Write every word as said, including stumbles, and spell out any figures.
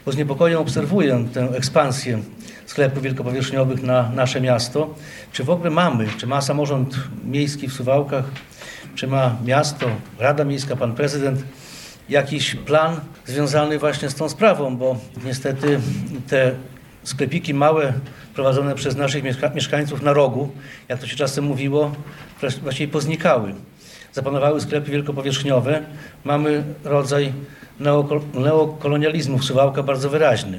Bo z niepokojem obserwuję tę ekspansję sklepów wielkopowierzchniowych na nasze miasto. Czy w ogóle mamy, czy ma samorząd miejski w Suwałkach, czy ma miasto, Rada Miejska, pan prezydent jakiś plan związany właśnie z tą sprawą, bo niestety te sklepiki małe prowadzone przez naszych mieszka- mieszkańców na rogu, jak to się czasem mówiło, właściwie poznikały. Zapanowały sklepy wielkopowierzchniowe. Mamy rodzaj neoko- neokolonializmu w Suwałkach bardzo wyraźny.